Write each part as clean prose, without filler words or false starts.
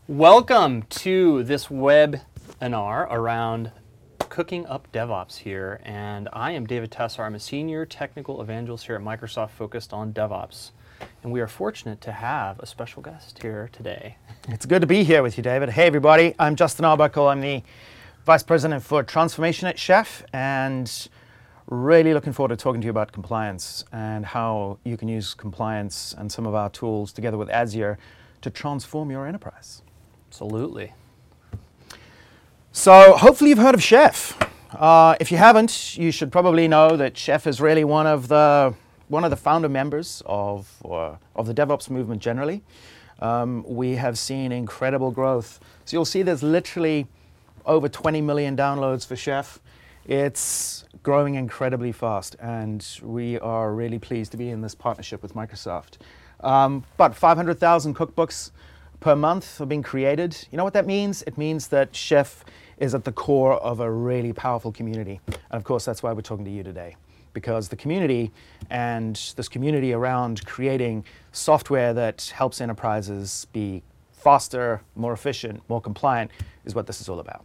Welcome to this webinar around cooking up DevOps here, and I am David Tessar. I'm a senior technical evangelist here at Microsoft focused on DevOps, and we are fortunate to have a special guest here today. It's good to be here with you, David. Hey, everybody. I'm Justin Arbuckle. I'm the Vice President for Transformation at Chef, and really looking forward to talking to you about compliance and how you can use compliance and some of our tools together with Azure to transform your enterprise. Absolutely. So hopefully you've heard of Chef. If you haven't, you should probably know that Chef is really one of the founder members of the DevOps movement generally. We have seen incredible growth. So you'll see there's literally over 20 million downloads for Chef. It's growing incredibly fast, and we are really pleased to be in this partnership with Microsoft. About 500,000 cookbooks per month are being created. You know what that means? It means that Chef is at the core of a really powerful community. And of course, that's why we're talking to you today, because the community and this community around creating software that helps enterprises be faster, more efficient, more compliant is what this is all about.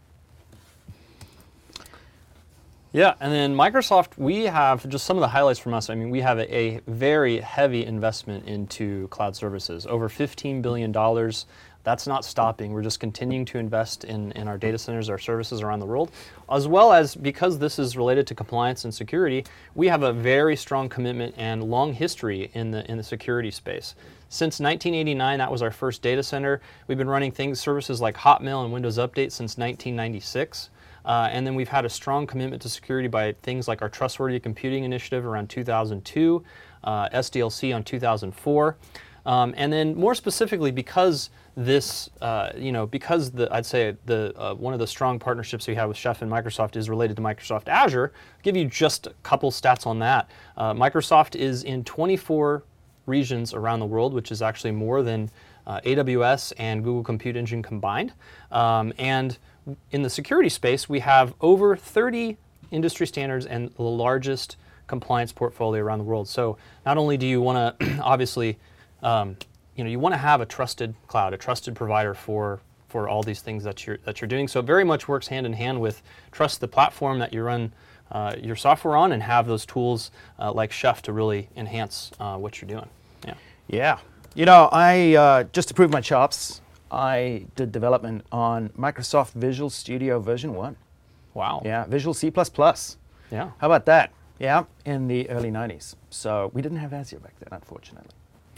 Yeah, and then Microsoft, we have just some of the highlights from us. I mean, we have a very heavy investment into cloud services, over $15 billion. That's not stopping. We're just continuing to invest in our data centers, our services around the world, as well as, because this is related to compliance and security, we have a very strong commitment and long history in the security space. Since 1989, that was our first data center. We've been running services like Hotmail and Windows Update since 1996. And then we've had a strong commitment to security by things like our Trustworthy Computing Initiative around 2002, SDLC on 2004. And then more specifically, because this, I'd say one of the strong partnerships we have with Chef and Microsoft is related to Microsoft Azure. I'll give you just a couple stats on that. Microsoft is in 24 regions around the world, which is actually more than AWS and Google Compute Engine combined. And in the security space, we have over 30 industry standards and the largest compliance portfolio around the world. So not only do you want to obviously, you want to have a trusted cloud, a trusted provider for all these things that you're doing. So it very much works hand in hand with trust the platform that you run your software on, and have those tools like Chef to really enhance what you're doing. Yeah. You know, I just to prove my chops, I did development on Microsoft Visual Studio version 1. Wow. Yeah, Visual C++. Yeah. How about that? Yeah, in the early 90s. So we didn't have Azure back then, unfortunately.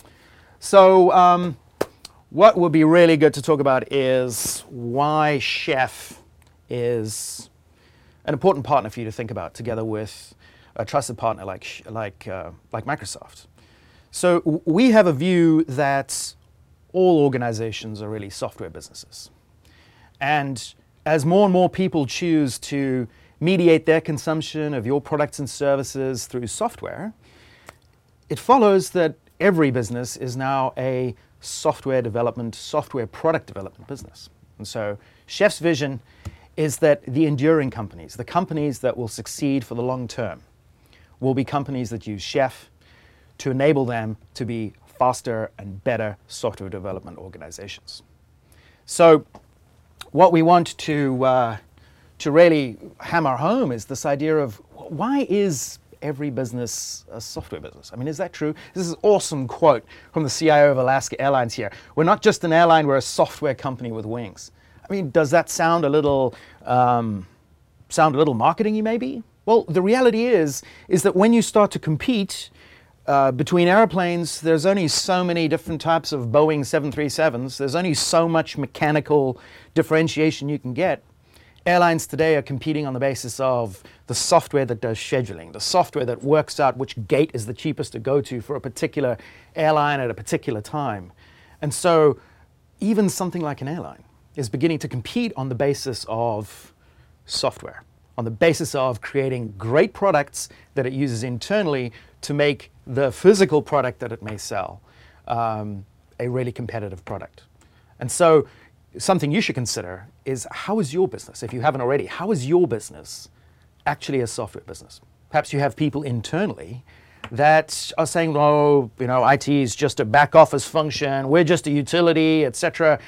So what would be really good to talk about is why Chef is an important partner for you to think about, together with a trusted partner like Microsoft. So we have a view that all organizations are really software businesses. And as more and more people choose to mediate their consumption of your products and services through software, it follows that every business is now a software product development business. And so Chef's vision is that the enduring companies, the companies that will succeed for the long term, will be companies that use Chef to enable them to be faster and better software development organizations. So what we want to really hammer home is this idea of, why is every business a software business? I mean, is that true? This is an awesome quote from the CIO of Alaska Airlines here. We're not just an airline, we're a software company with wings. I mean, does that sound a little marketing-y maybe? Well, the reality is that when you start to compete between airplanes, there's only so many different types of Boeing 737s. There's only so much mechanical differentiation you can get. Airlines today are competing on the basis of the software that does scheduling, the software that works out which gate is the cheapest to go to for a particular airline at a particular time. And so even something like an airline is beginning to compete on the basis of software, on the basis of creating great products that it uses internally to make the physical product that it may sell a really competitive product. And so something you should consider is, how is your business, if you haven't already, how is your business actually a software business? Perhaps you have people internally that are saying, oh, IT is just a back office function, we're just a utility, etc.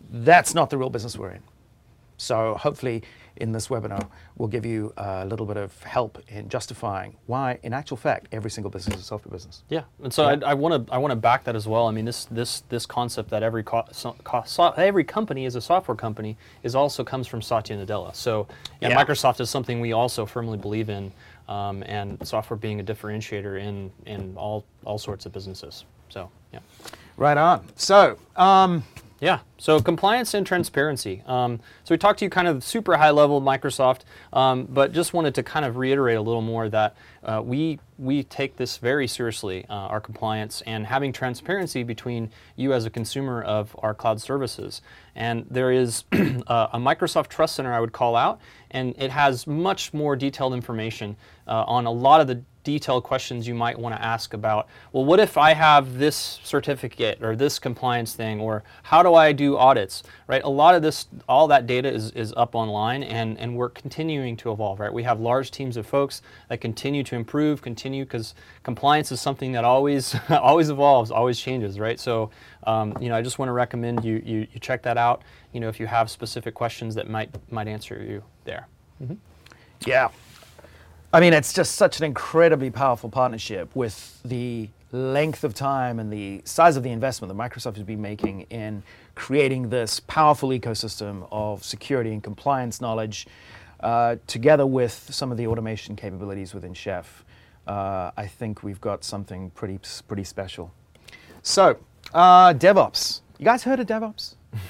that's not the real business we're in. So hopefully in this webinar, we'll give you a little bit of help in justifying why, in actual fact, every single business is a software business. Yeah, and so I want to back that as well. I mean, this concept that every company is a software company also comes from Satya Nadella. So, Microsoft is something we also firmly believe in, and software being a differentiator in all sorts of businesses. So, yeah. Right on. So. Yeah, so compliance and transparency. So we talked to you kind of super high level Microsoft, but just wanted to kind of reiterate a little more that we take this very seriously, our compliance and having transparency between you as a consumer of our cloud services. And there is a Microsoft Trust Center I would call out, and it has much more detailed information on a lot of the detailed questions you might want to ask about, well, what if I have this certificate or this compliance thing, or how do I do audits, right? A lot of this, all that data is up online, and we're continuing to evolve, right? We have large teams of folks that continue to improve, because compliance is something that always always evolves, always changes, right? So, I just want to recommend you check that out, if you have specific questions that might answer you there. Mm-hmm. Yeah. I mean, it's just such an incredibly powerful partnership with the length of time and the size of the investment that Microsoft has been making in creating this powerful ecosystem of security and compliance knowledge, together with some of the automation capabilities within Chef. I think we've got something pretty special. So, DevOps. You guys heard of DevOps?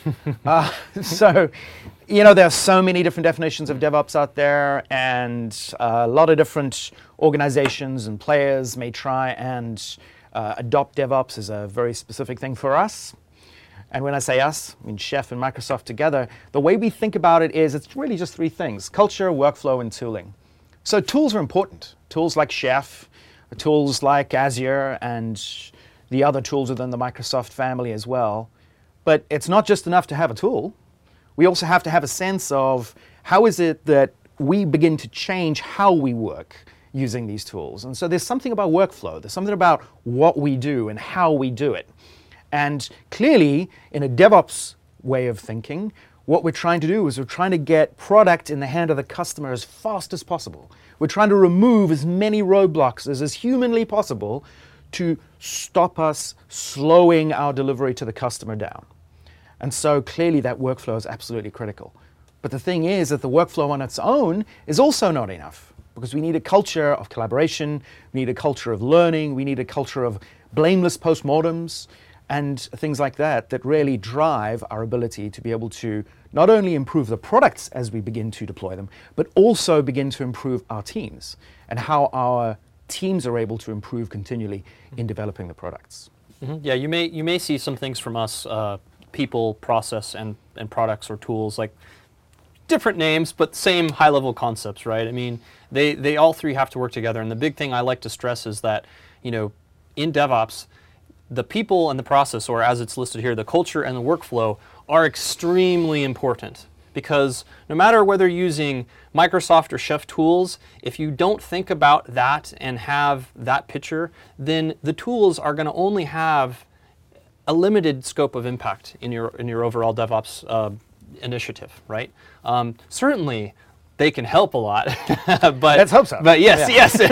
So, there are so many different definitions of DevOps out there, and a lot of different organizations and players may try and adopt DevOps as a very specific thing for us. And when I say us, I mean Chef and Microsoft together. The way we think about it is it's really just three things: culture, workflow, and tooling. So tools are important. Tools like Chef, tools like Azure, and the other tools within the Microsoft family as well. But it's not just enough to have a tool. We also have to have a sense of how is it that we begin to change how we work using these tools. And so there's something about workflow. There's something about what we do and how we do it. And clearly, in a DevOps way of thinking, what we're trying to do is we're trying to get product in the hand of the customer as fast as possible. We're trying to remove as many roadblocks as is humanly possible to stop us slowing our delivery to the customer down. And so clearly that workflow is absolutely critical. But the thing is that the workflow on its own is also not enough, because we need a culture of collaboration, we need a culture of learning, we need a culture of blameless postmortems and things like that really drive our ability to be able to not only improve the products as we begin to deploy them, but also begin to improve our teams and how our teams are able to improve continually in developing the products. Mm-hmm. Yeah, you may see some things from us, people, process, and products or tools, like different names, but same high-level concepts, right? I mean, they all three have to work together. And the big thing I like to stress is that, in DevOps, the people and the process, or as it's listed here, the culture and the workflow, are extremely important. Because no matter whether you're using Microsoft or Chef tools, if you don't think about that and have that picture, then the tools are going to only have a limited scope of impact in your overall DevOps initiative, right? Certainly, they can help a lot, but let's hope so. But yes,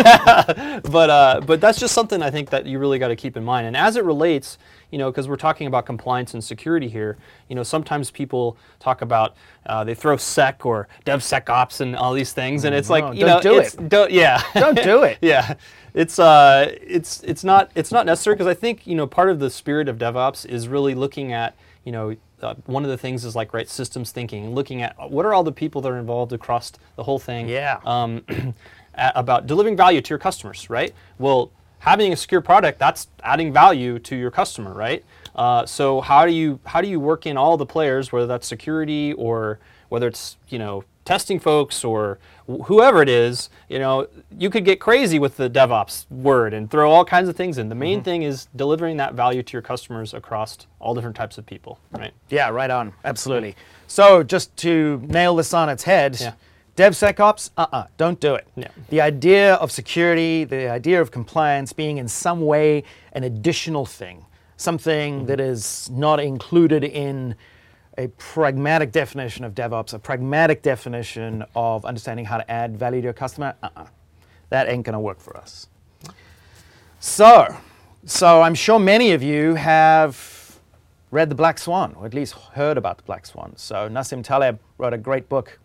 but that's just something I think that you really got to keep in mind. And as it relates, because we're talking about compliance and security here, sometimes people talk about they throw sec or DevSecOps and all these things, and it's like don't do it. Don't do it. Yeah. It's not necessary, because I think part of the spirit of DevOps is really looking at one of the things is like systems thinking, looking at what are all the people that are involved across the whole thing. Yeah. About delivering value to your customers, right? Well, having a secure product, that's adding value to your customer, right? So how do you work in all the players, whether that's security or whether it's testing folks or whoever it is, you could get crazy with the DevOps word and throw all kinds of things in. The main thing is delivering that value to your customers across all different types of people, right? Yeah, right on. Absolutely. So just to nail this on its head, DevSecOps, don't do it. Yeah. The idea of security, the idea of compliance being in some way an additional thing, something that is not included in a pragmatic definition of DevOps, a pragmatic definition of understanding how to add value to your customer, that ain't going to work for us. So I'm sure many of you have read The Black Swan, or at least heard about The Black Swan. So Nassim Taleb wrote a great book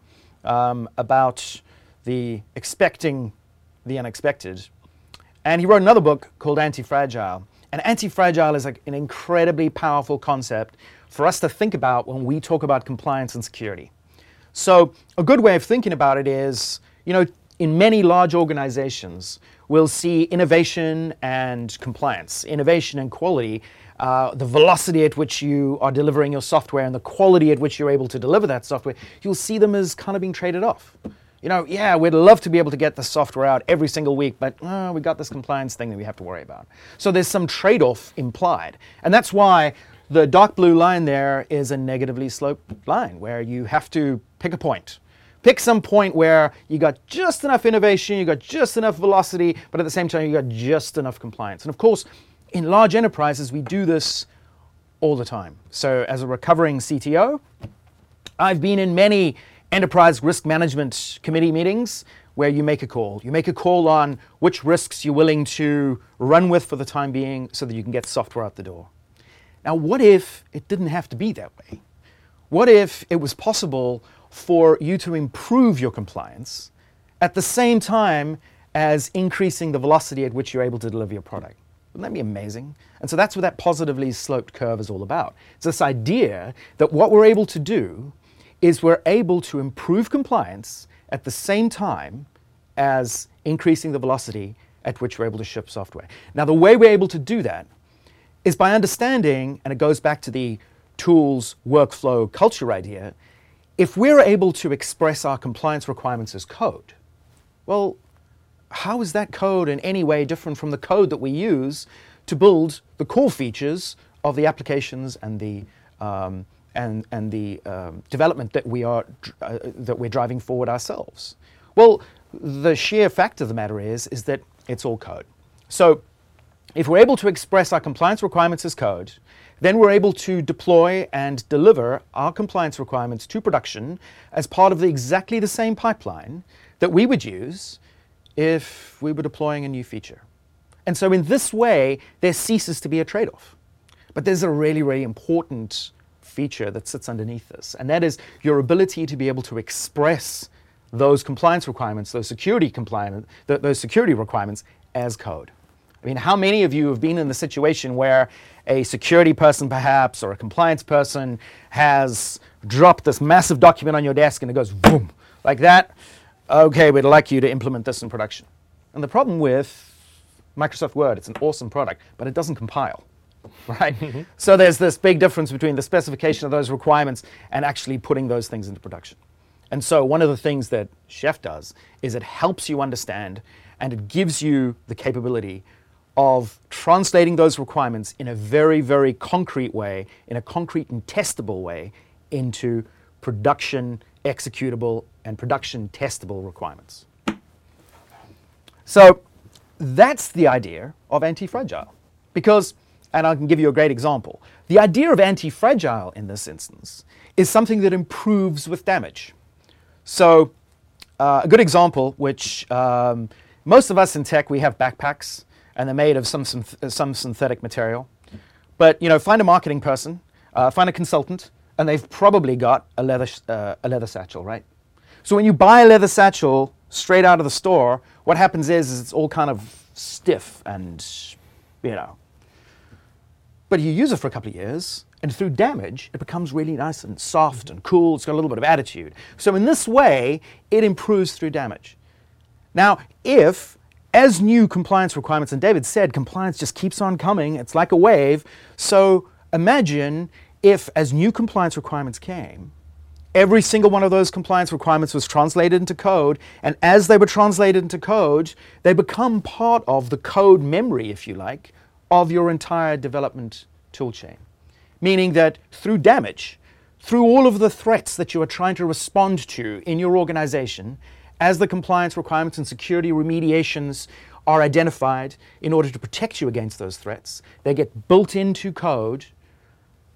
about the expecting the unexpected. And he wrote another book called Anti-Fragile. And anti-fragile is like an incredibly powerful concept for us to think about when we talk about compliance and security. So a good way of thinking about it is, in many large organizations, we'll see innovation and compliance, innovation and quality, the velocity at which you are delivering your software and the quality at which you're able to deliver that software, you'll see them as kind of being traded off. Yeah, we'd love to be able to get the software out every single week, but we got this compliance thing that we have to worry about. So there's some trade-off implied. And that's why the dark blue line there is a negatively sloped line, where you have to pick a point. Pick some point where you got just enough innovation, you got just enough velocity, but at the same time you got just enough compliance. And of course, in large enterprises, we do this all the time. So as a recovering CTO, I've been in many enterprise risk management committee meetings where you make a call. You make a call on which risks you're willing to run with for the time being so that you can get software out the door. Now, what if it didn't have to be that way? What if it was possible for you to improve your compliance at the same time as increasing the velocity at which you're able to deliver your product? Wouldn't that be amazing? And so that's what that positively sloped curve is all about. It's this idea that what we're able to do is we're able to improve compliance at the same time as increasing the velocity at which we're able to ship software. Now, the way we're able to do that is by understanding, and it goes back to the tools, workflow, culture idea, if we're able to express our compliance requirements as code, well, how is that code in any way different from the code that we use to build the core features of the applications and the development that we're driving forward ourselves? Well, the sheer fact of the matter is that it's all code. So if we're able to express our compliance requirements as code, then we're able to deploy and deliver our compliance requirements to production as part of exactly the same pipeline that we would use if we were deploying a new feature. And so in this way, there ceases to be a trade-off. But there's a really, really important feature that sits underneath this, and that is your ability to be able to express those compliance requirements, those security requirements as code. I mean, how many of you have been in the situation where a security person perhaps, or a compliance person, has dropped this massive document on your desk and it goes boom, like that? Okay, we'd like you to implement this in production. And the problem with Microsoft Word, it's an awesome product, but it doesn't compile, right? So there's this big difference between the specification of those requirements and actually putting those things into production. And so one of the things that Chef does is it helps you understand, and it gives you the capability of translating those requirements in a very, very concrete way, in a concrete and testable way, into production executable and production testable requirements. So that's the idea of anti-fragile. Because, and I can give you a great example, the idea of anti-fragile in this instance is something that improves with damage. So a good example, which most of us in tech, we have backpacks, and they're made of some synthetic material. But find a marketing person, find a consultant, and they've probably got a leather satchel, right? So when you buy a leather satchel straight out of the store, what happens is it's all kind of stiff and, But you use it for a couple of years, and through damage, it becomes really nice and soft and cool. It's got a little bit of attitude. So in this way, it improves through damage. Now, if, as new compliance requirements, and David said, compliance just keeps on coming, it's like a wave. So imagine if, as new compliance requirements came, every single one of those compliance requirements was translated into code, and as they were translated into code, they become part of the code memory, if you like, of your entire development toolchain. Meaning that through damage, through all of the threats that you are trying to respond to in your organization, as the compliance requirements and security remediations are identified in order to protect you against those threats, they get built into code.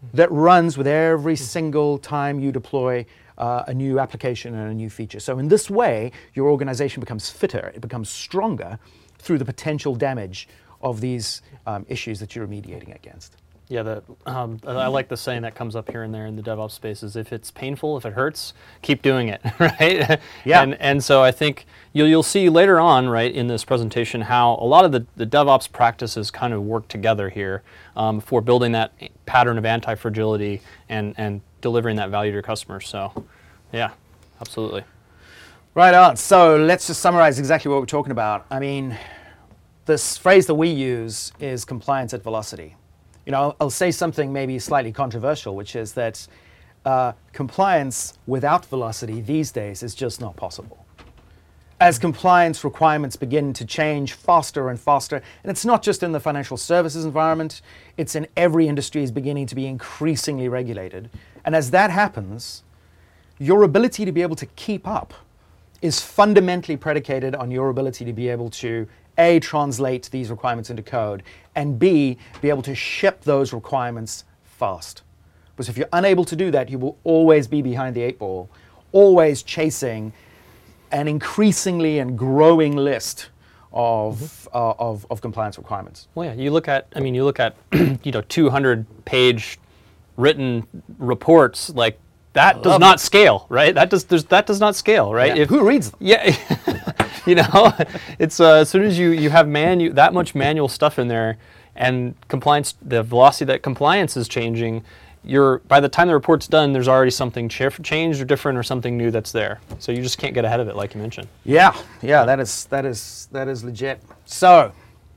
that runs with every single time you deploy a new application and a new feature. So in this way, your organization becomes fitter, it becomes stronger through the potential damage of these issues that you're remediating against. Yeah, I like the saying that comes up here and there in the DevOps space is if it's painful, if it hurts, keep doing it, right? Yeah. And so I think you'll see later on, right, in this presentation how a lot of the DevOps practices kind of work together here for building that pattern of anti-fragility and delivering that value to your customers. So, yeah, absolutely. Right on. So let's just summarize exactly what we're talking about. I mean, this phrase that we use is compliance at velocity. You know, I'll say something maybe slightly controversial, which is that compliance without velocity these days is just not possible. As compliance requirements begin to change faster and faster, and it's not just in the financial services environment, it's in every industry is beginning to be increasingly regulated. And as that happens, your ability to be able to keep up is fundamentally predicated on your ability to be able to A, translate these requirements into code, and B, be able to ship those requirements fast. Because if you're unable to do that, you will always be behind the 8 ball, always chasing an increasingly and growing list of compliance requirements. Well, yeah, you look at 200-page written reports, like that does not scale, right? That does not scale, right? Yeah. Who reads them? Yeah. You know, it's as soon as you have that much manual stuff in there, and compliance, the velocity that compliance is changing, by the time the report's done, there's already something changed or different or something new that's there. So you just can't get ahead of it, like you mentioned. Yeah, that is legit. So,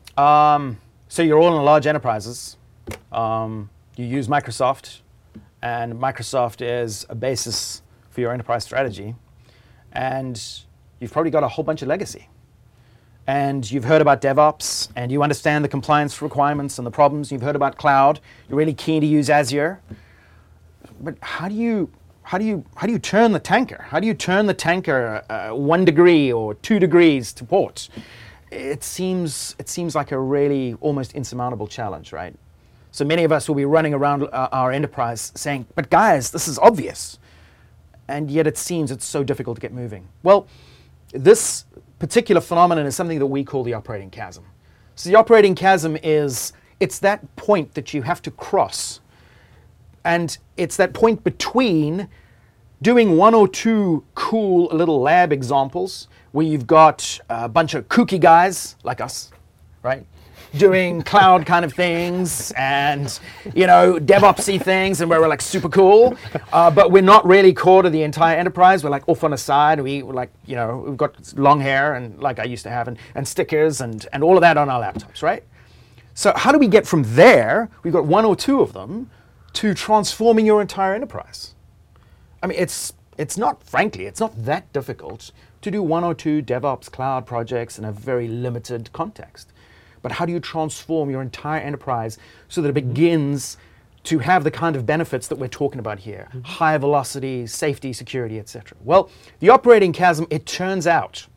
so you're all in large enterprises. You use Microsoft, and Microsoft is a basis for your enterprise strategy, and you've probably got a whole bunch of legacy. And you've heard about DevOps, and you understand the compliance requirements and the problems. You've heard about cloud. You're really keen to use Azure. But how do you turn the tanker? How do you turn the tanker 1 degree or 2 degrees to port? It seems like a really almost insurmountable challenge, right? So many of us will be running around our enterprise saying, "But guys, this is obvious," and yet it seems it's so difficult to get moving. Well, this particular phenomenon is something that we call the operating chasm. So the operating chasm it's that point that you have to cross. And it's that point between doing 1 or 2 cool little lab examples where you've got a bunch of kooky guys like us, right? Doing cloud kind of things and, DevOpsy things, and we're like super cool, but we're not really core to the entire enterprise. We're like off on the side. We've got long hair and like I used to have and stickers and all of that on our laptops, right? So how do we get from there, we've got 1 or 2 of them, to transforming your entire enterprise? I mean, it's not that difficult to do 1 or 2 DevOps cloud projects in a very limited context. But how do you transform your entire enterprise so that it begins to have the kind of benefits that we're talking about here? High velocity, safety, security, etc. Well, the operating chasm, it turns out,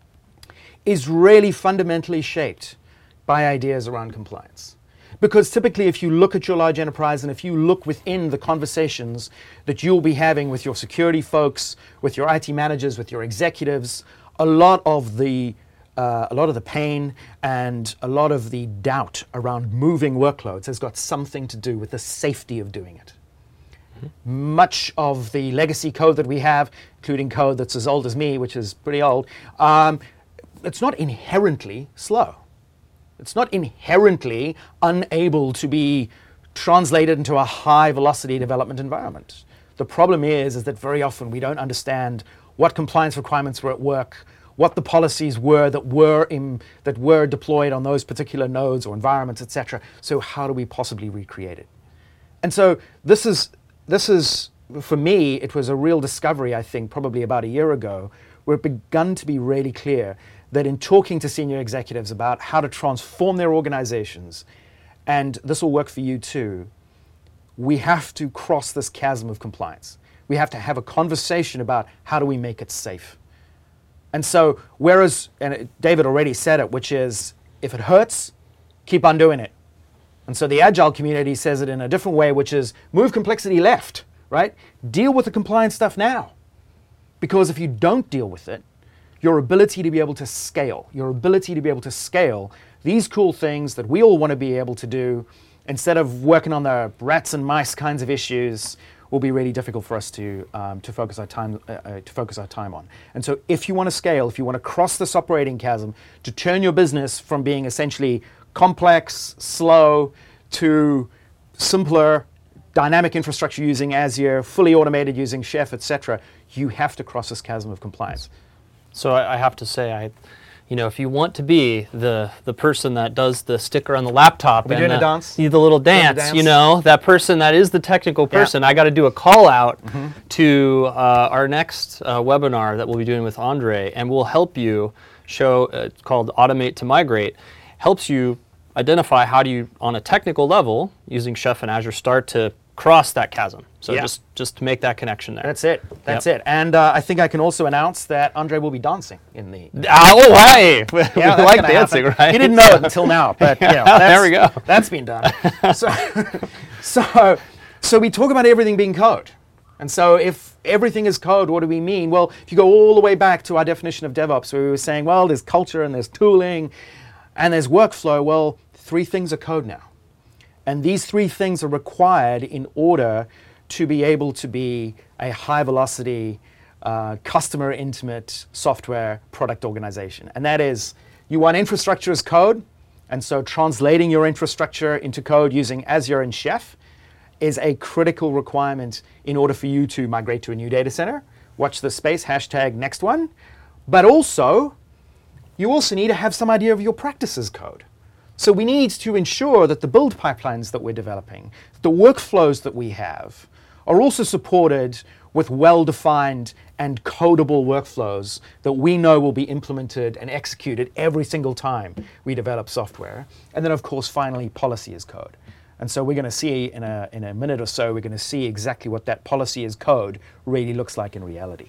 is really fundamentally shaped by ideas around compliance. Because typically if you look at your large enterprise and if you look within the conversations that you'll be having with your security folks, with your IT managers, with your executives, a lot of the pain and a lot of the doubt around moving workloads has got something to do with the safety of doing it. Much of the legacy code that we have, including code that's as old as me, which is pretty old, it's not inherently slow. It's not inherently unable to be translated into a high velocity development environment. The problem is that very often we don't understand what compliance requirements were at work, what the policies were that were deployed on those particular nodes or environments, etc. So how do we possibly recreate it? And so this is, for me, it was a real discovery, I think, probably about a year ago, where it began to be really clear that in talking to senior executives about how to transform their organizations, and this will work for you too, we have to cross this chasm of compliance. We have to have a conversation about how do we make it safe. And so, whereas, and David already said it, which is, if it hurts, keep on doing it. And so the Agile community says it in a different way, which is move complexity left, right? Deal with the compliance stuff now. Because if you don't deal with it, your ability to be able to scale, these cool things that we all want to be able to do, instead of working on the rats and mice kinds of issues, will be really difficult for us to focus our time on. And so if you want to scale, if you want to cross this operating chasm, to turn your business from being essentially complex, slow, to simpler, dynamic infrastructure using Azure, fully automated using Chef, etc., you have to cross this chasm of compliance. So I have to say, if you want to be the person that does the sticker on the laptop and a dance? The little dance, that person that is the technical person, I got to do a call out to our next webinar that we'll be doing with Andre, and we'll help you show, it's called Automate to Migrate, helps you identify how do you, on a technical level, using Chef and Azure, start to cross that chasm. So just to make that connection there. That's it. That's it. And I think I can also announce that Andre will be dancing in the... Oh, hey! We like dancing, right? He didn't know it until now, but there we go. That's been done. So we talk about everything being code. And so if everything is code, what do we mean? Well, if you go all the way back to our definition of DevOps, where we were saying, well, there's culture and there's tooling and there's workflow, well, 3 things are code now. And these 3 things are required in order to be able to be a high-velocity, customer-intimate software product organization. And that is, you want infrastructure as code, and so translating your infrastructure into code using Azure and Chef is a critical requirement in order for you to migrate to a new data center. Watch this space, #next one. But also, you also need to have some idea of your practices code. So we need to ensure that the build pipelines that we're developing, the workflows that we have, are also supported with well-defined and codable workflows that we know will be implemented and executed every single time we develop software. And then, of course, finally, policy as code. And so we're going to see in a minute or so, we're going to see exactly what that policy as code really looks like in reality.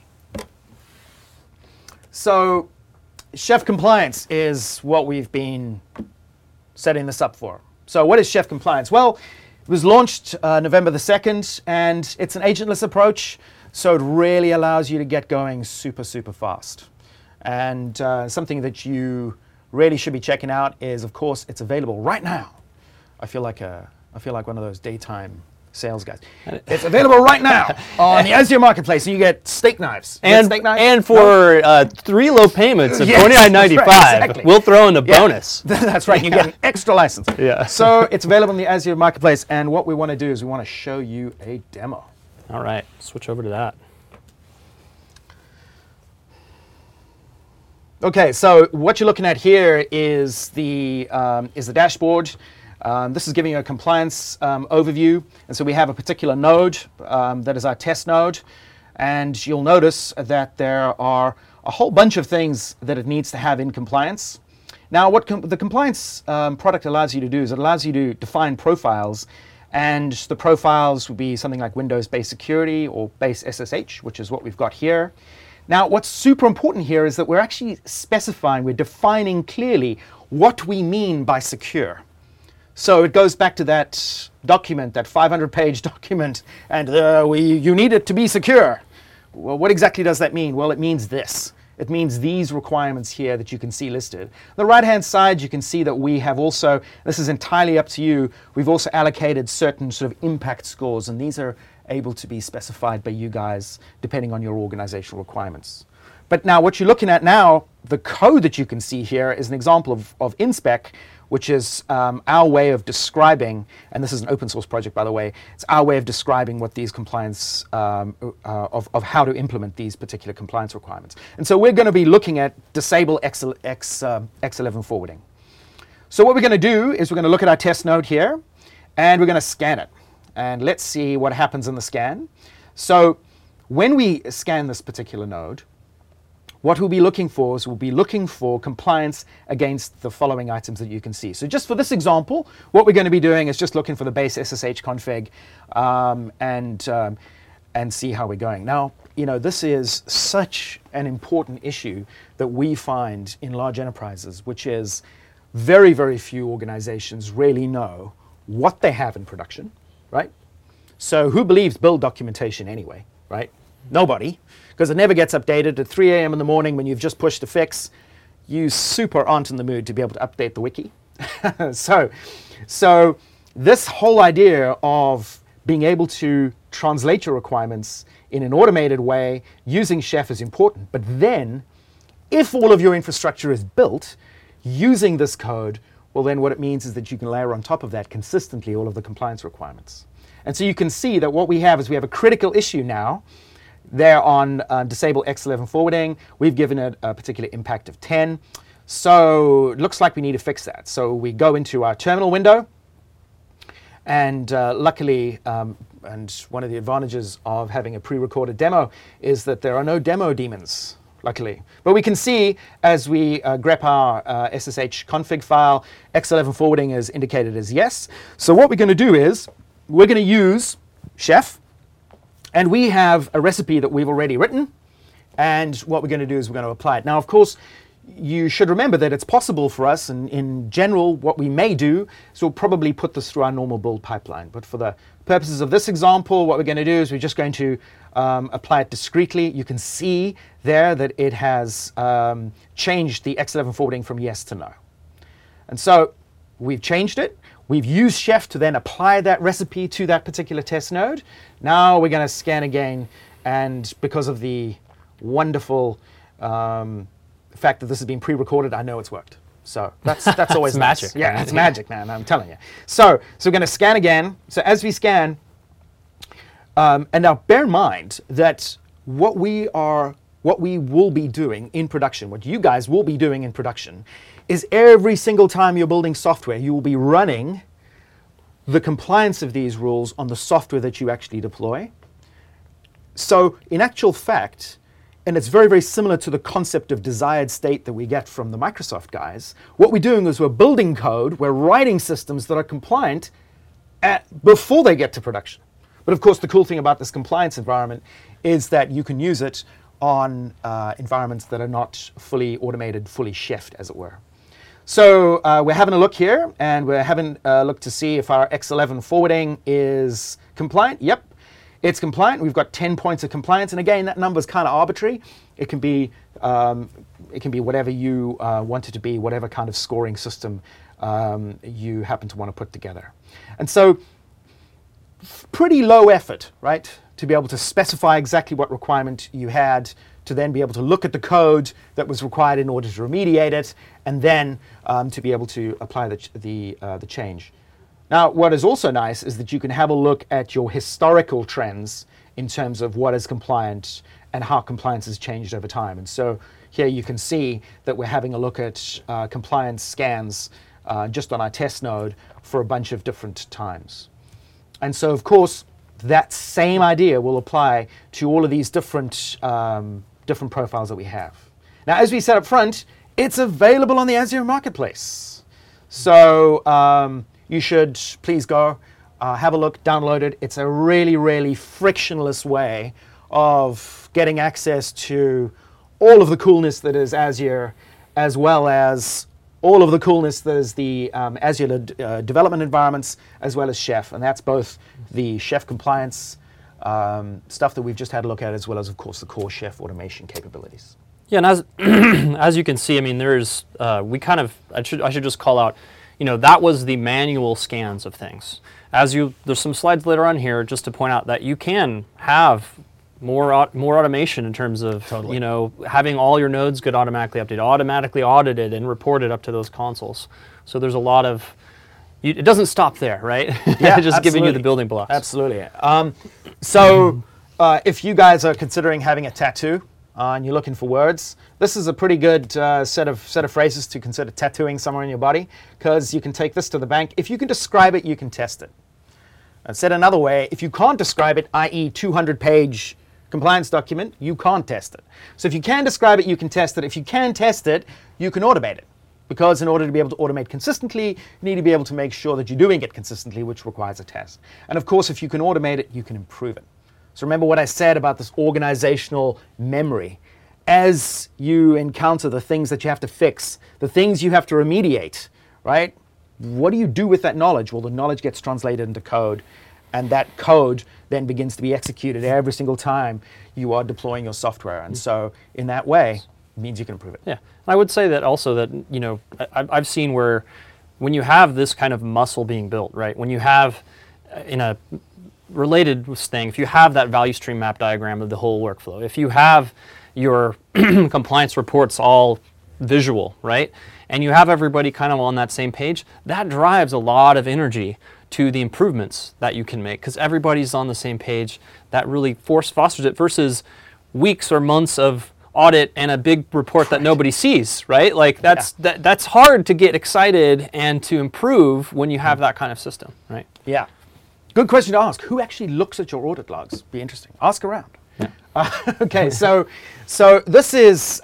So Chef Compliance is what we've been setting this up for. So what is Chef Compliance? Well, it was launched November the 2nd, and it's an agentless approach, so it really allows you to get going super, super fast. And something that you really should be checking out is, of course, it's available right now. I feel like one of those daytime sales guys. It's available right now on the Azure Marketplace, and you get steak knives. And for 3 low payments of $29.95, exactly. We'll throw in the bonus. That's right. You get an extra license. So it's available in the Azure Marketplace, and what we want to do is we want to show you a demo. All right, switch over to that. Okay, so what you're looking at here is the dashboard. This is giving you a compliance overview. And so we have a particular node that is our test node. And you'll notice that there are a whole bunch of things that it needs to have in compliance. Now, what the compliance product allows you to do is it allows you to define profiles. And the profiles would be something like Windows-based security or base SSH, which is what we've got here. Now, what's super important here is that we're actually specifying, we're defining clearly what we mean by secure. So it goes back to that document, that 500-page document, and you need it to be secure. Well, what exactly does that mean? Well, it means this. It means these requirements here that you can see listed. On the right-hand side, you can see that we have also, this is entirely up to you, we've also allocated certain sort of impact scores, and these are able to be specified by you guys depending on your organizational requirements. But now what you're looking at now, the code that you can see here is an example of InSpec, which is our way of describing, and this is an open source project, by the way, it's our way of describing what these compliance, of how to implement these particular compliance requirements. And so we're going to be looking at disable X11 forwarding. So what we're going to do is we're going to look at our test node here, and we're going to scan it. And let's see what happens in the scan. So when we scan this particular node, what we'll be looking for is we'll be looking for compliance against the following items that you can see. So just for this example, what we're going to be doing is just looking for the base SSH config and see how we're going. Now, this is such an important issue that we find in large enterprises, which is very, very few organizations really know what they have in production, right? So who believes build documentation anyway, right? Nobody, because it never gets updated at 3 a.m. in the morning when you've just pushed a fix. You super aren't in the mood to be able to update the wiki. So this whole idea of being able to translate your requirements in an automated way using Chef is important. But then, if all of your infrastructure is built using this code, well, then what it means is that you can layer on top of that consistently all of the compliance requirements. And so you can see that what we have is we have a critical issue now there on disable X11 forwarding. We've given it a particular impact of 10. So it looks like we need to fix that. So we go into our terminal window. And luckily, and one of the advantages of having a pre-recorded demo is that there are no demo daemons, luckily. But we can see as we grep our SSH config file, X11 forwarding is indicated as yes. So what we're going to do is we're going to use Chef, and we have a recipe that we've already written. And what we're going to do is we're going to apply it. Now, of course, you should remember that it's possible for us, and in general, what we may do is we'll probably put this through our normal build pipeline. But for the purposes of this example, what we're going to do is we're just going to apply it discretely. You can see there that it has changed the X11 forwarding from yes to no. And so we've changed it. We've used Chef to then apply that recipe to that particular test node. Now we're going to scan again, and because of the wonderful fact that this has been pre-recorded, I know it's worked. So that's always it's nice. magic. Yeah, it's magic, man. I'm telling you. So we're going to scan again. So as we scan, and now bear in mind that what we will be doing in production, what you guys will be doing in production, is every single time you're building software, you will be running the compliance of these rules on the software that you actually deploy. So in actual fact, and it's very, very similar to the concept of desired state that we get from the Microsoft guys. What we're doing is we're building code, we're writing systems that are compliant before they get to production. But of course, the cool thing about this compliance environment is that you can use it on environments that are not fully automated, fully chefed, as it were. So we're having a look here, and we're having a look to see if our X11 forwarding is compliant. Yep. It's compliant. We've got 10 points of compliance, and again, that number is kind of arbitrary. It can be whatever you want it to be, whatever kind of scoring system you happen to want to put together. And so, pretty low effort, right, to be able to specify exactly what requirement you had, to then be able to look at the code that was required in order to remediate it, and then to be able to apply the change. Now, what is also nice is that you can have a look at your historical trends in terms of what is compliant and how compliance has changed over time. And so here you can see that we're having a look at compliance scans just on our test node for a bunch of different times. And so, of course, that same idea will apply to all of these different profiles that we have. Now, as we said up front, it's available on the Azure Marketplace. So you should please go have a look, download it. It's a really, really frictionless way of getting access to all of the coolness that is Azure, as well as all of the coolness that is the Azure development environments, as well as Chef. And that's both the Chef compliance stuff that we've just had a look at, as well as, of course, the core Chef automation capabilities. Yeah, and as as you can see, I mean, there's I should just call out, that was the manual scans of things. There's some slides later on here just to point out that you can have more automation in terms of Totally. Having all your nodes get automatically updated, automatically audited and reported up to those consoles. So there's a lot of it doesn't stop there, right? Yeah, just giving you the building blocks. Absolutely. So if you guys are considering having a tattoo and you're looking for words, this is a pretty good set of phrases to consider tattooing somewhere in your body, because you can take this to the bank. If you can describe it, you can test it. Said another way, if you can't describe it, i.e. 200-page compliance document, you can't test it. So if you can describe it, you can test it. If you can test it, you can automate it. Because in order to be able to automate consistently, you need to be able to make sure that you're doing it consistently, which requires a test. And of course, if you can automate it, you can improve it. So remember what I said about this organizational memory. As you encounter the things that you have to fix, the things you have to remediate, right? what do you do with that knowledge? Well, the knowledge gets translated into code, and that code then begins to be executed every single time you are deploying your software. And so in that way, it means you can improve it. Yeah, I would say that also that, I've seen where when you have this kind of muscle being built, right? When you have, in a related thing, if you have that value stream map diagram of the whole workflow, if you have your compliance reports all visual, right? And you have everybody kind of on that same page, that drives a lot of energy to the improvements that you can make because everybody's on the same page. That really fosters it versus weeks or months of audit and a big report that nobody sees, right? Like that's hard to get excited and to improve when you have that kind of system, right? Yeah. Good question to ask. Who actually looks at your audit logs? Be interesting. Ask around. Yeah. Okay, so this is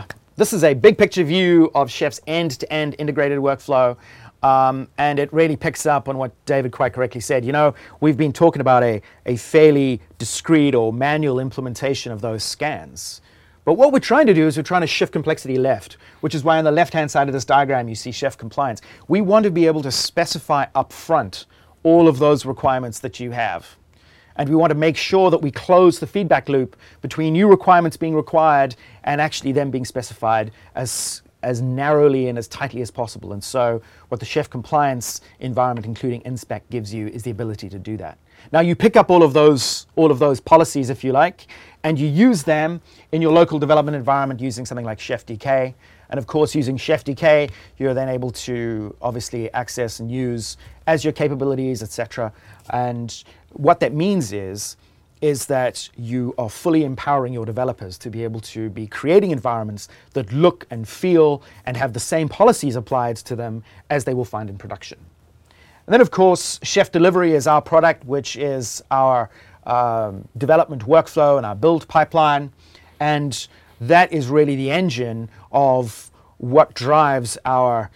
a big picture view of Chef's end-to-end integrated workflow. And it really picks up on what David quite correctly said. We've been talking about a fairly discrete or manual implementation of those scans. But what we're trying to do is we're trying to shift complexity left, which is why on the left-hand side of this diagram you see Chef Compliance. We want to be able to specify upfront all of those requirements that you have. And we want to make sure that we close the feedback loop between new requirements being required and actually them being specified as narrowly and as tightly as possible. And so what the Chef Compliance environment, including Inspect, gives you is the ability to do that. Now you pick up all of those policies, if you like, and you use them in your local development environment using something like Chef DK. And of course, using Chef DK, you're then able to obviously access and use Azure capabilities, etc. And what that means is that you are fully empowering your developers to be able to be creating environments that look and feel and have the same policies applied to them as they will find in production. And then, of course, Chef Delivery is our product, which is our development workflow and our build pipeline. And that is really the engine of what drives our,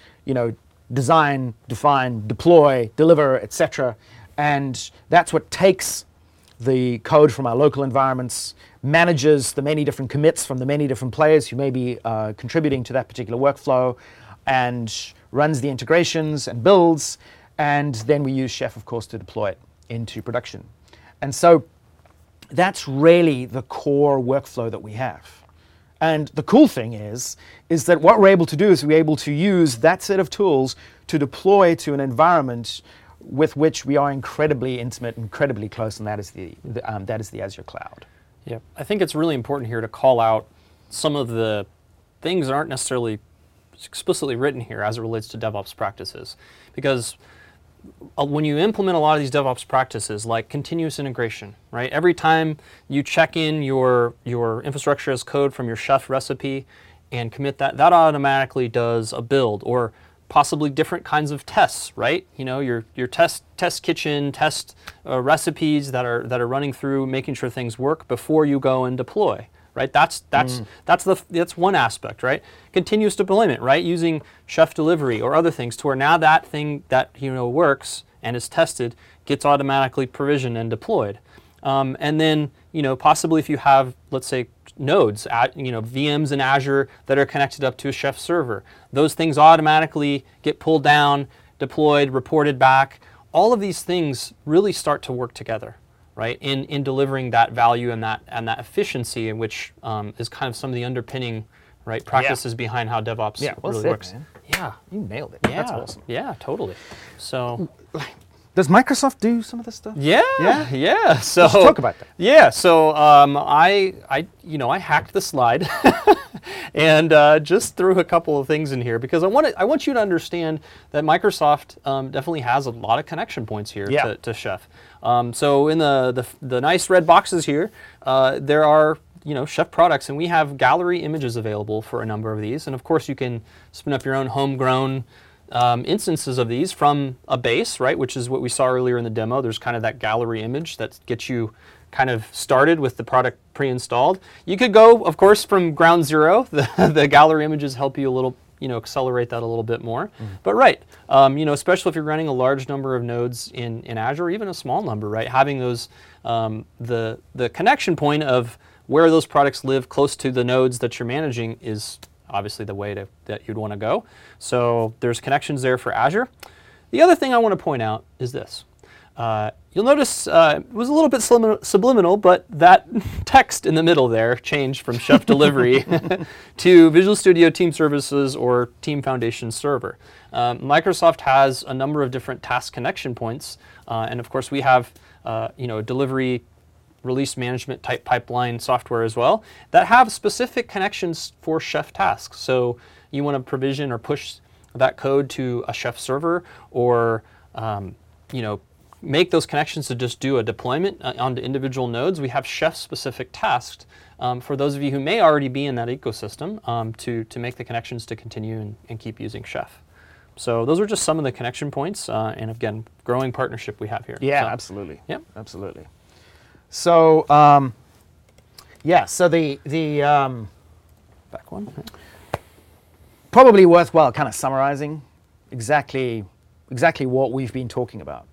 design, define, deploy, deliver, etc. And that's what takes the code from our local environments, manages the many different commits from the many different players who may be contributing to that particular workflow, and runs the integrations and builds, and then we use Chef, of course, to deploy it into production. And so that's really the core workflow that we have. And the cool thing is that what we're able to do is we're able to use that set of tools to deploy to an environment with which we are incredibly intimate, incredibly close, and that is the Azure cloud. Yeah, I think it's really important here to call out some of the things that aren't necessarily explicitly written here as it relates to DevOps practices, because when you implement a lot of these DevOps practices, like continuous integration, right? Every time you check in your infrastructure as code from your Chef recipe and commit that automatically does a build, or possibly different kinds of tests, right? Your test kitchen, test recipes that are running through, making sure things work before you go and deploy, right? That's one aspect, right? Continuous deployment, right? Using Chef Delivery or other things to where now that thing that works and is tested gets automatically provisioned and deployed. And then possibly if you have, let's say, nodes, VMs in Azure that are connected up to a Chef server, those things automatically get pulled down, deployed, reported back. All of these things really start to work together, right? In delivering that value and that efficiency, in which is kind of some of the underpinning, right, practices behind how DevOps really works. Man. Yeah, you nailed it. Yeah, That's awesome. Yeah, totally. So. Does Microsoft do some of this stuff? Yeah. So let's talk about that. Yeah. So I hacked the slide and just threw a couple of things in here because I want you to understand that Microsoft definitely has a lot of connection points here to Chef. So in the nice red boxes here, there are Chef products, and we have gallery images available for a number of these, and of course you can spin up your own homegrown instances of these from a base, right, which is what we saw earlier in the demo. There's kind of that gallery image that gets you kind of started with the product pre-installed. You could go, of course, from ground zero. The gallery images help you a little, accelerate that a little bit more. Mm-hmm. But right, especially if you're running a large number of nodes in Azure, or even a small number, right, having those, the connection point of where those products live close to the nodes that you're managing is obviously the way that you'd want to go. So there's connections there for Azure. The other thing I want to point out is this. You'll notice it was a little bit subliminal, but that text in the middle there changed from Chef Delivery to Visual Studio Team Services or Team Foundation Server. Microsoft has a number of different task connection points, and of course we have delivery release management type pipeline software as well that have specific connections for Chef tasks. So you want to provision or push that code to a Chef server, or make those connections to just do a deployment onto individual nodes. We have Chef-specific tasks for those of you who may already be in that ecosystem to make the connections to continue and keep using Chef. So those are just some of the connection points, and again, growing partnership we have here. Yeah, so, absolutely. Yep. Absolutely. So, so the back one. Probably worthwhile kind of summarizing exactly what we've been talking about.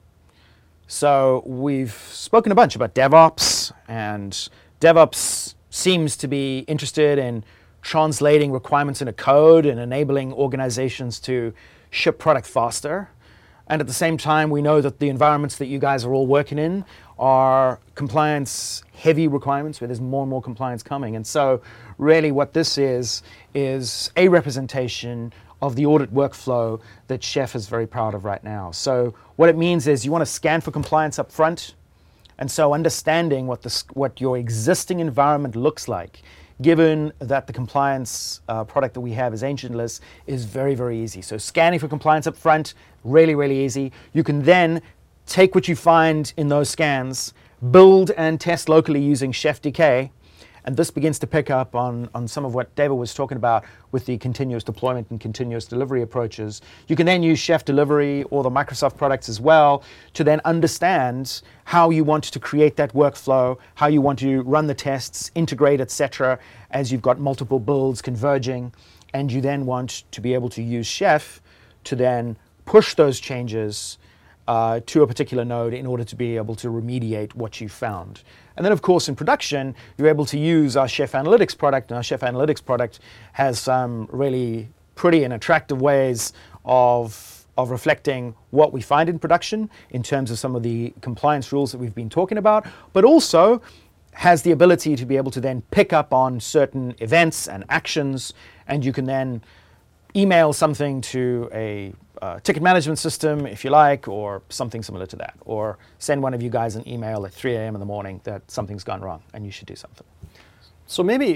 So we've spoken a bunch about DevOps, and DevOps seems to be interested in translating requirements into code and enabling organizations to ship product faster. And at the same time, we know that the environments that you guys are all working in are compliance-heavy requirements where there's more and more compliance coming. And so really what this is a representation of the audit workflow that Chef is very proud of right now. So what it means is you want to scan for compliance up front, and so understanding what your existing environment looks like, given that the compliance product that we have is Ancientless, is very, very easy. So scanning for compliance up front, really, really easy. You can then take what you find in those scans, build and test locally using Chef DK, and this begins to pick up on some of what David was talking about with the continuous deployment and continuous delivery approaches. You can then use Chef Delivery or the Microsoft products as well to then understand how you want to create that workflow, how you want to run the tests, integrate, etc., as you've got multiple builds converging, and you then want to be able to use Chef to then push those changes to a particular node in order to be able to remediate what you found. And then, of course, in production, you're able to use our Chef Analytics product, and our Chef Analytics product has some really pretty and attractive ways of reflecting what we find in production in terms of some of the compliance rules that we've been talking about, but also has the ability to be able to then pick up on certain events and actions, and you can then email something to a ticket management system, if you like, or something similar to that, or send one of you guys an email at 3 a.m. in the morning that something's gone wrong and you should do something. So maybe,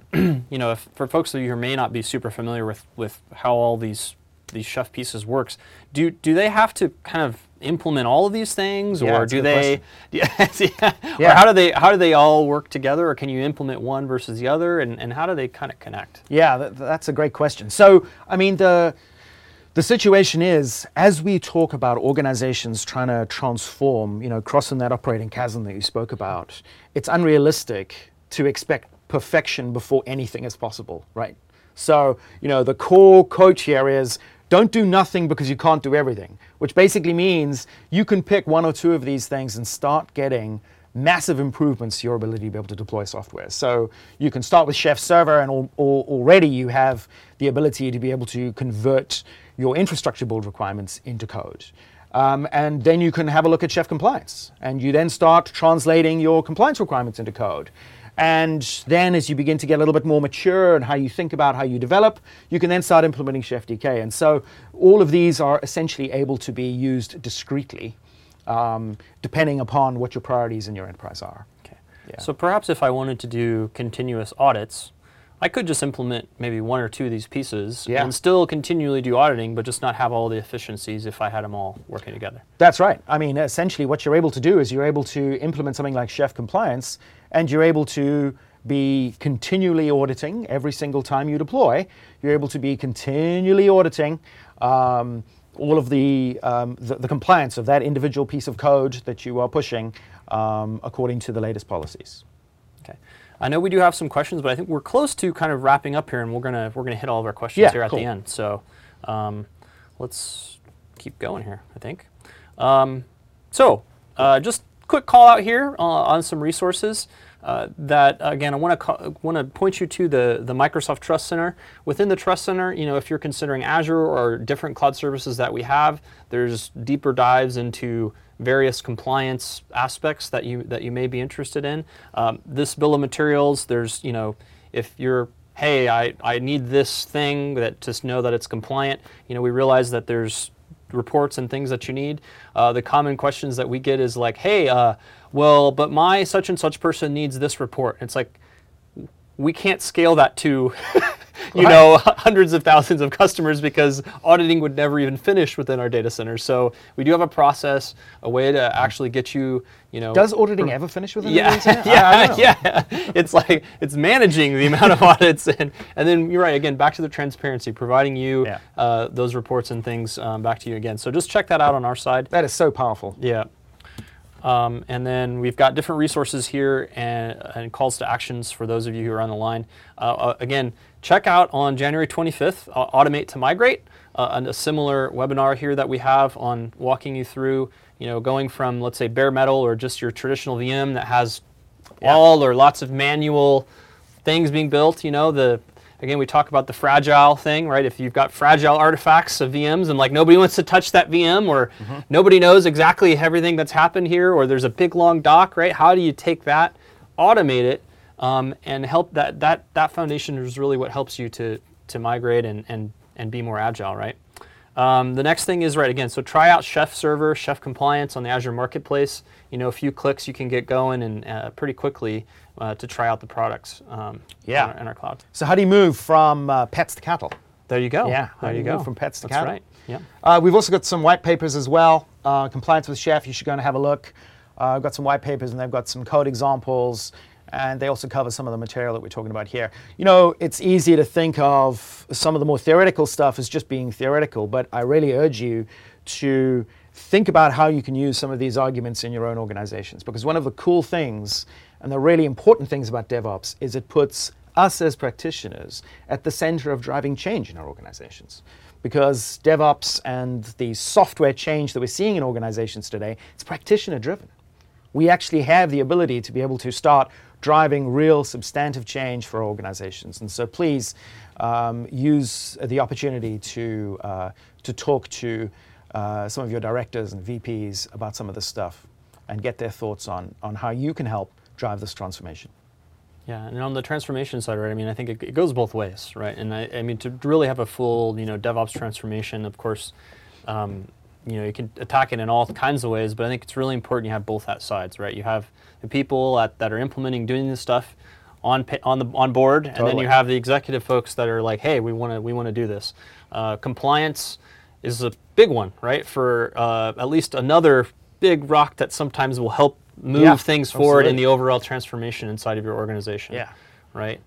if for folks of you who may not be super familiar with how all these Chef pieces works, do they have to kind of implement all of these things, or do they? Or how do they all work together, or can you implement one versus the other, and how do they kind of connect? Yeah, that's a great question. So I mean the situation is, as we talk about organizations trying to transform, crossing that operating chasm that you spoke about, it's unrealistic to expect perfection before anything is possible, right? So, the core quote here is, don't do nothing because you can't do everything, which basically means you can pick one or two of these things and start getting massive improvements to your ability to be able to deploy software. So you can start with Chef Server, and already you have the ability to be able to convert your infrastructure build requirements into code. And then you can have a look at Chef Compliance, and you then start translating your compliance requirements into code. And then as you begin to get a little bit more mature in how you think about how you develop, you can then start implementing Chef DK. And so all of these are essentially able to be used discreetly, depending upon what your priorities in your enterprise are. Okay. Yeah. So perhaps if I wanted to do continuous audits, I could just implement maybe one or two of these pieces and still continually do auditing, but just not have all the efficiencies if I had them all working together. That's right. I mean, essentially what you're able to do is you're able to implement something like Chef Compliance, and you're able to be continually auditing every single time you deploy. You're able to be continually auditing all of the compliance of that individual piece of code that you are pushing according to the latest policies. Okay. I know we do have some questions, but I think we're close to kind of wrapping up here, and we're gonna hit all of our questions here at the end. So let's keep going here, I think. Just quick call out here on some resources. That again, I want to point you to the Microsoft Trust Center. Within the Trust Center, if you're considering Azure or different cloud services that we have, there's deeper dives into various compliance aspects that you may be interested in. This bill of materials, there's if you're hey, I need this thing that just know that it's compliant. We realize that there's reports and things that you need. The common questions that we get is like, hey, well, but my such and such person needs this report. And it's like, we can't scale that to, hundreds of thousands of customers because auditing would never even finish within our data center. So we do have a process, a way to actually get you, Does auditing ever finish within the data center? Yeah. It's like, it's managing the amount of audits. And then you're right, again, back to the transparency, providing you those reports and things back to you again. So just check that out on our side. That is so powerful. Yeah. And then we've got different resources here and calls to actions for those of you who are on the line. Again, check out on January 25th, Automate to Migrate, a similar webinar here that we have on walking you through, going from, let's say, bare metal or just your traditional VM that has all or lots of manual things being built. Again, we talk about the fragile thing, right? If you've got fragile artifacts of VMs and like nobody wants to touch that VM or nobody knows exactly everything that's happened here or there's a big long doc, right? How do you take that, automate it, and help that foundation is really what helps you to migrate and be more agile, right? The next thing is, right, again, so try out Chef Server, Chef Compliance on the Azure Marketplace. A few clicks you can get going and pretty quickly to try out the products in our cloud. So how do you move from pets to cattle? There you go. Yeah, there you go. Move from pets to That's cattle. right. Yeah. We've also got some white papers as well. Compliance with Chef, you should go and have a look. I've got some white papers and they've got some code examples. And they also cover some of the material that we're talking about here. It's easy to think of some of the more theoretical stuff as just being theoretical, but I really urge you to think about how you can use some of these arguments in your own organizations. Because one of the cool things and the really important things about DevOps is it puts us as practitioners at the center of driving change in our organizations. Because DevOps and the software change that we're seeing in organizations today, it's practitioner driven. We actually have the ability to be able to start driving real substantive change for organizations. And so please use the opportunity to talk to some of your directors and VPs about some of this stuff and get their thoughts on how you can help drive this transformation. Yeah, and on the transformation side, right, I think it goes both ways, right? And to really have a full, DevOps transformation, of course, you can attack it in all kinds of ways, but I think it's really important you have both sides, right? You have the people that are implementing, doing this stuff on board, and then you have the executive folks that are like, hey, we want to do this. Compliance is a big one, right? For at least another big rock that sometimes will help move things forward in the overall transformation inside of your organization. Yeah. Right.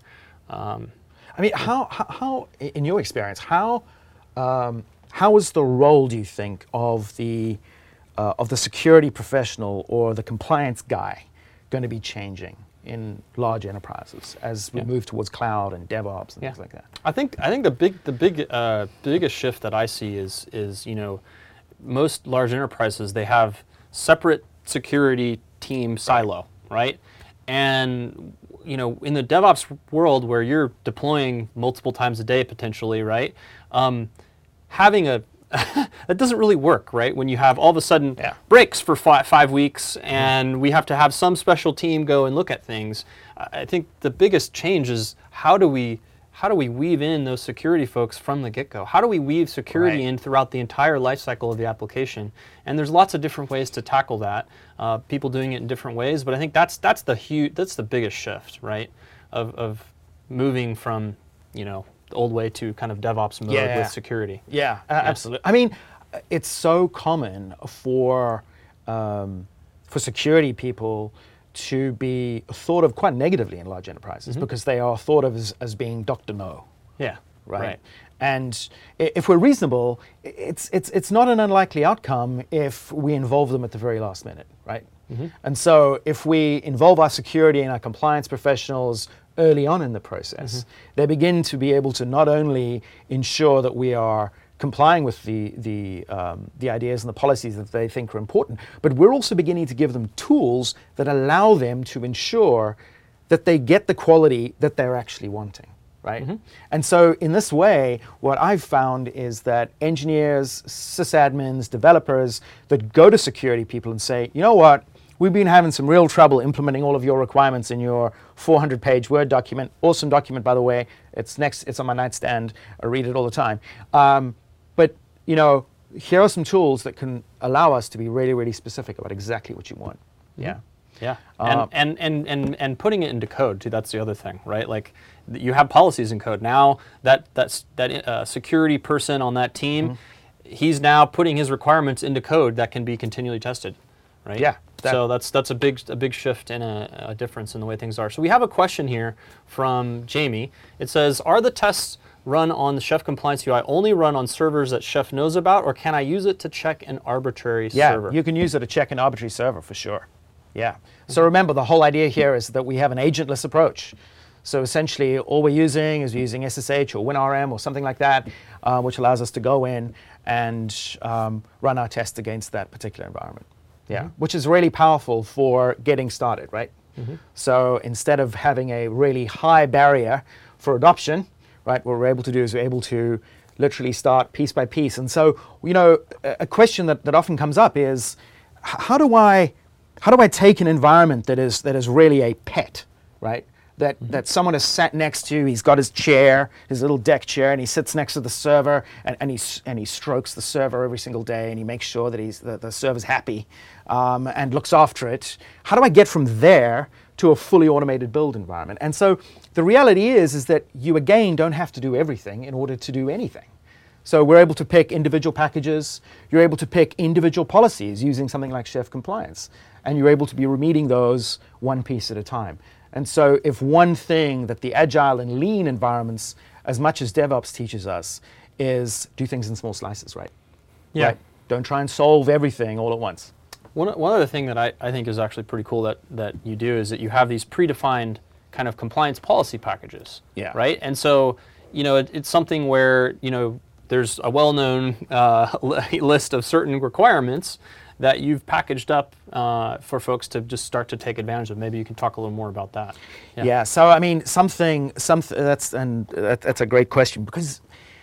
How in your experience, how is the role, do you think, of the security professional or the compliance guy going to be changing in large enterprises as we move towards cloud and DevOps and things like that? I think the biggest shift that I see is most large enterprises, they have separate security team silo, right? And in the DevOps world where you're deploying multiple times a day potentially, right? Having that doesn't really work, right? When you have all of a sudden breaks for 5 weeks and we have to have some special team go and look at things. I think the biggest change is how do we weave in those security folks from the get-go? How do we weave security in throughout the entire life cycle of the application? And there's lots of different ways to tackle that. People doing it in different ways, but I think that's the biggest shift, right? Of moving from the old way to kind of DevOps mode with security. Yeah, absolutely. It's so common for security people to be thought of quite negatively in large enterprises because they are thought of as being Dr. No. Yeah. Right. And if we're reasonable, it's not an unlikely outcome if we involve them at the very last minute, right? And so if we involve our security and our compliance professionals early on in the process, they begin to be able to not only ensure that we are complying with the ideas and the policies that they think are important. But we're also beginning to give them tools that allow them to ensure that they get the quality that they're actually wanting, right? And so in this way, what I've found is that engineers, sysadmins, developers that go to security people and say, you know what, we've been having some real trouble implementing all of your requirements in your 400-page Word document. Awesome document, by the way. It's on my nightstand. I read it all the time. But you know, here are some tools that can allow us to be really, really specific about exactly what you want. Yeah. Yeah, and putting it into code too. That's the other thing, right? Like you have policies in code now. That security person on that team, he's now putting his requirements into code that can be continually tested, right? Yeah. So that's a big shift and a difference in the way things are. So we have a question here from Jamie. It says, are the tests run on the Chef Compliance UI only run on servers that Chef knows about, or can I use it to check an arbitrary server? Yeah, you can use it to check an arbitrary server for sure. Yeah. So remember, the whole idea here is that we have an agentless approach. So essentially, all we're using is using SSH or WinRM or something like that, which allows us to go in and run our tests against that particular environment. Yeah, which is really powerful for getting started, right? So instead of having a really high barrier for adoption, right, what we're able to do is we're able to literally start piece by piece. And so, you know, a question that often comes up is, how do I take an environment that is really a pet, right? That someone has sat next to, he's got his chair, his little deck chair, and he sits next to the server, and he strokes the server every single day, and he makes sure that the server's happy, and looks after it. How do I get from there to a fully automated build environment? And so the reality is that you again don't have to do everything in order to do anything. So we're able to pick individual packages. You're able to pick individual policies using something like Chef Compliance, and you're able to be remediating those one piece at a time. And so if one thing that the agile and lean environments, as much as DevOps teaches us, is do things in small slices, right? Yeah. Right? Don't try and solve everything all at once. One other thing that I think is actually pretty cool that you do is that you have these predefined kind of compliance policy packages, right? And so, you know, it's something where, you know, there's a well-known list of certain requirements that you've packaged up for folks to just start to take advantage of. Maybe you can talk a little more about that. Yeah. So I mean, that's a great question, because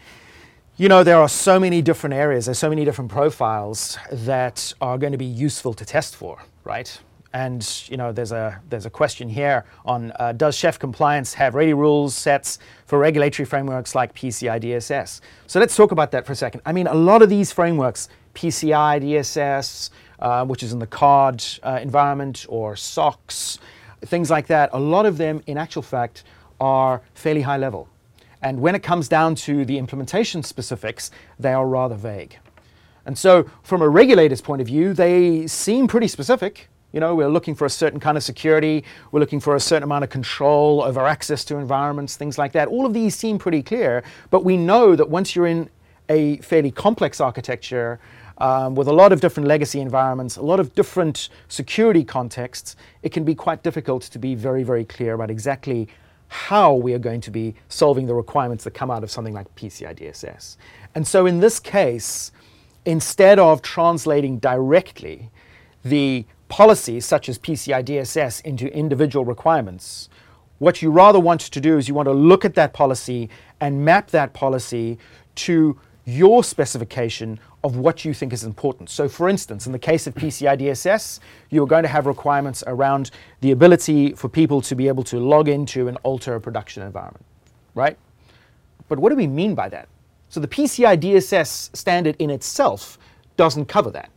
you know there are so many different areas, there's so many different profiles that are going to be useful to test for, right? And you know, there's a question here on does Chef Compliance have ready rules sets for regulatory frameworks like PCI DSS? So let's talk about that for a second. I mean, a lot of these frameworks, PCI DSS, which is in the CARD environment, or SOX, things like that, a lot of them in actual fact are fairly high level. And when it comes down to the implementation specifics, they are rather vague. And so from a regulator's point of view, they seem pretty specific. You know, we're looking for a certain kind of security, we're looking for a certain amount of control over access to environments, things like that. All of these seem pretty clear, but we know that once you're in a fairly complex architecture with a lot of different legacy environments, a lot of different security contexts, it can be quite difficult to be very, very clear about exactly how we are going to be solving the requirements that come out of something like PCI DSS. And so in this case, instead of translating directly the policies such as PCI DSS into individual requirements, what you rather want to do is you want to look at that policy and map that policy to your specification of what you think is important. So for instance, in the case of PCI DSS, you're going to have requirements around the ability for people to be able to log into and alter a production environment, right? But what do we mean by that? So the PCI DSS standard in itself doesn't cover that.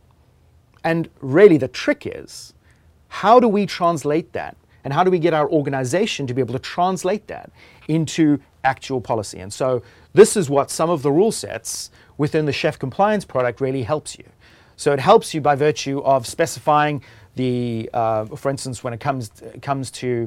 And really the trick is, how do we translate that? And how do we get our organization to be able to translate that into actual policy? And so this is what some of the rule sets within the Chef Compliance product really helps you. So it helps you by virtue of specifying the, for instance, when it comes to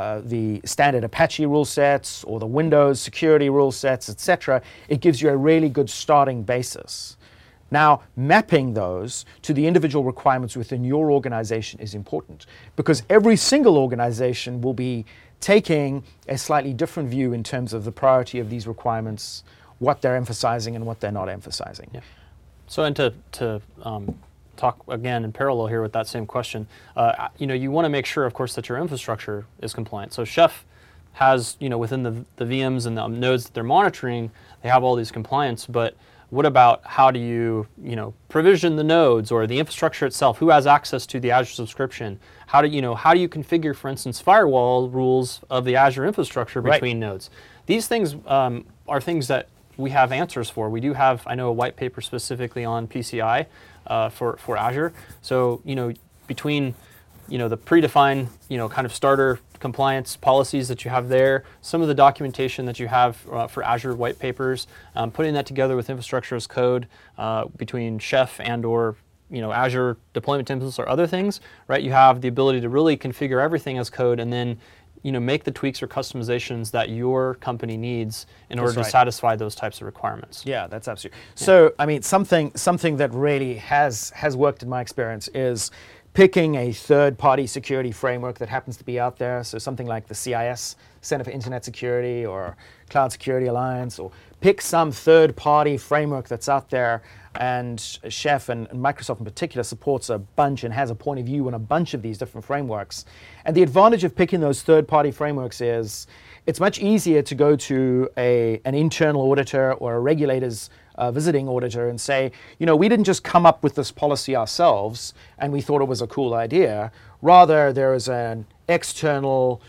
the standard Apache rule sets or the Windows security rule sets, etc., it gives you a really good starting basis. Now, mapping those to the individual requirements within your organization is important, because every single organization will be taking a slightly different view in terms of the priority of these requirements, what they're emphasizing and what they're not emphasizing. Yeah. So, and to talk again in parallel here with that same question, you want to make sure, of course, that your infrastructure is compliant. So Chef has, within the VMs and the nodes that they're monitoring, they have all these compliance, but what about how do you, provision the nodes or the infrastructure itself? Who has access to the Azure subscription? How do you configure, for instance, firewall rules of the Azure infrastructure between nodes? These things are things that we have answers for. We do have, I know, a white paper specifically on PCI for Azure. So, between, the predefined, kind of starter compliance policies that you have there, some of the documentation that you have for Azure white papers, putting that together with infrastructure as code between Chef and or Azure deployment templates or other things, right? You have the ability to really configure everything as code and then make the tweaks or customizations that your company needs in order to satisfy those types of requirements. Yeah, that's absolutely. Yeah. So, I mean, something that really has worked in my experience is picking a third-party security framework that happens to be out there. So something like the CIS, Center for Internet Security, or Cloud Security Alliance, or pick some third-party framework that's out there. And Chef and Microsoft in particular supports a bunch and has a point of view on a bunch of these different frameworks. And the advantage of picking those third-party frameworks is it's much easier to go to an internal auditor or a regulator's visiting auditor and say, we didn't just come up with this policy ourselves and we thought it was a cool idea. Rather, there is an external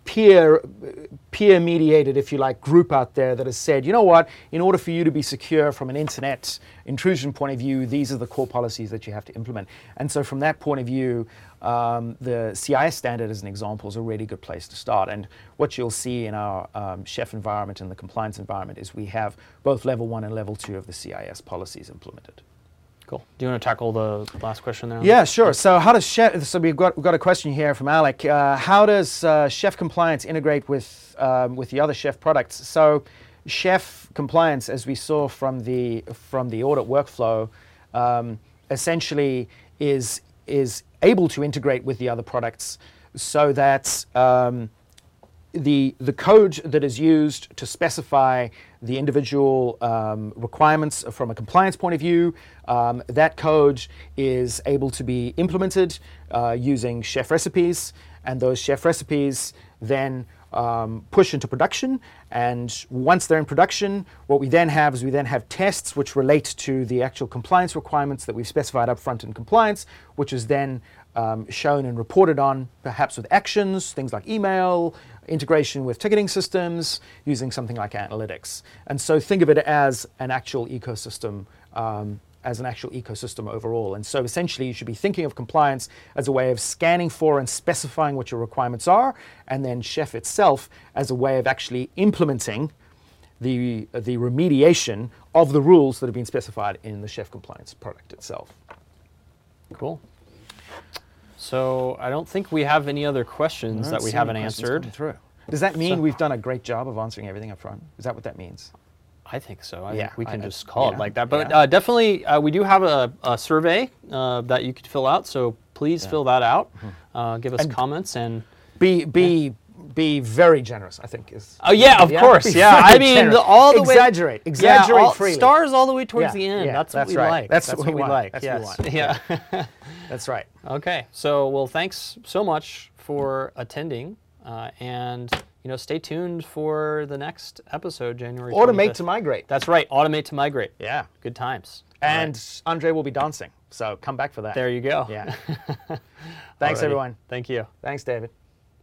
peer-mediated, if you like, group out there that has said, you know what, in order for you to be secure from an internet intrusion point of view, these are the core policies that you have to implement. And so from that point of view, the CIS standard, as an example, is a really good place to start. And what you'll see in our Chef environment and the compliance environment is we have both level 1 and level 2 of the CIS policies implemented. Cool. Do you want to tackle the last question there? Yeah, sure. So how does Chef? So we've got a question here from Alec. How does Chef Compliance integrate with the other Chef products? So Chef Compliance, as we saw from the audit workflow, essentially is able to integrate with the other products, so that the code that is used to specify the individual requirements from a compliance point of view, that code is able to be implemented using Chef recipes, and those Chef recipes then push into production. And once they're in production, what we then have is we then have tests which relate to the actual compliance requirements that we've specified up front in compliance, which is then shown and reported on, perhaps with actions, things like email, integration with ticketing systems, using something like analytics. And so think of it as an actual ecosystem, overall. And so essentially you should be thinking of compliance as a way of scanning for and specifying what your requirements are, and then Chef itself as a way of actually implementing the remediation of the rules that have been specified in the Chef Compliance product itself. Cool. So I don't think we have any other questions that we haven't answered. Does that mean we've done a great job of answering everything up front? Is that what that means? I think so. I think we can just call it like that. But definitely, we do have a survey that you could fill out. So please fill that out. Give us comments and be very generous, I think. Oh yeah, of course. Yeah, I mean all the way. Exaggerate freely. Stars all the way towards the end. That's what we like. That's what we like. That's what we want. Yeah. That's right. Okay. So well, thanks so much for attending, and stay tuned for the next episode, January 25th. Automate to migrate. That's right. Automate to migrate. Yeah. Good times. And Andre will be dancing, so come back for that. There you go. Yeah. Thanks, everyone. Thank you. Thanks, David.